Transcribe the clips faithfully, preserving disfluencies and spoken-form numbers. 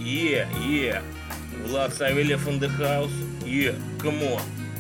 Е, е, Влад Савельев in the house. Е, come on.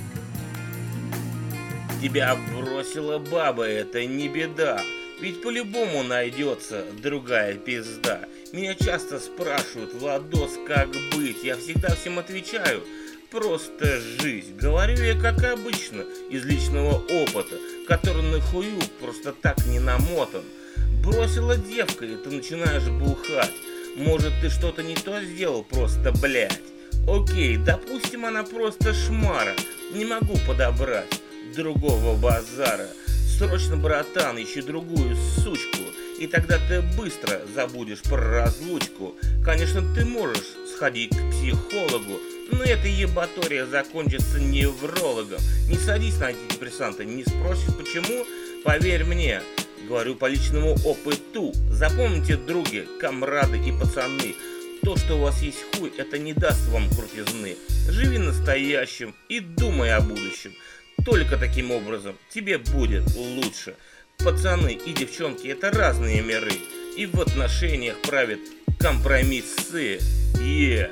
Тебя бросила баба, это не беда. Ведь по-любому найдется другая пизда. Меня часто спрашивают: Владос, как быть? Я всегда всем отвечаю: просто жизнь. Говорю я как обычно, из личного опыта, который на хую просто так не намотан. Бросила девка, и ты начинаешь бухать. Может, ты что-то не то сделал, просто блять. Окей, допустим, она просто шмара. Не могу подобрать другого базара. Срочно, братан, ищи другую сучку, и тогда ты быстро забудешь про разлучку. Конечно, ты можешь сходить к психологу, но эта ебатория закончится неврологом. Не садись на антидепрессанты, не спросишь почему. Поверь мне, говорю по личному опыту. Запомните, други, комрады и пацаны, то, что у вас есть хуй, это не даст вам крутизны. Живи настоящим и думай о будущем. Только таким образом тебе будет лучше. Пацаны и девчонки — это разные миры, и в отношениях правят компромиссы. Yeah.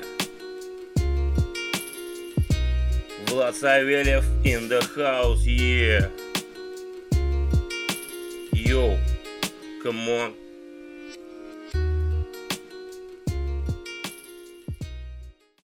Влад Савельев in the house. Yeah. Yo, come on.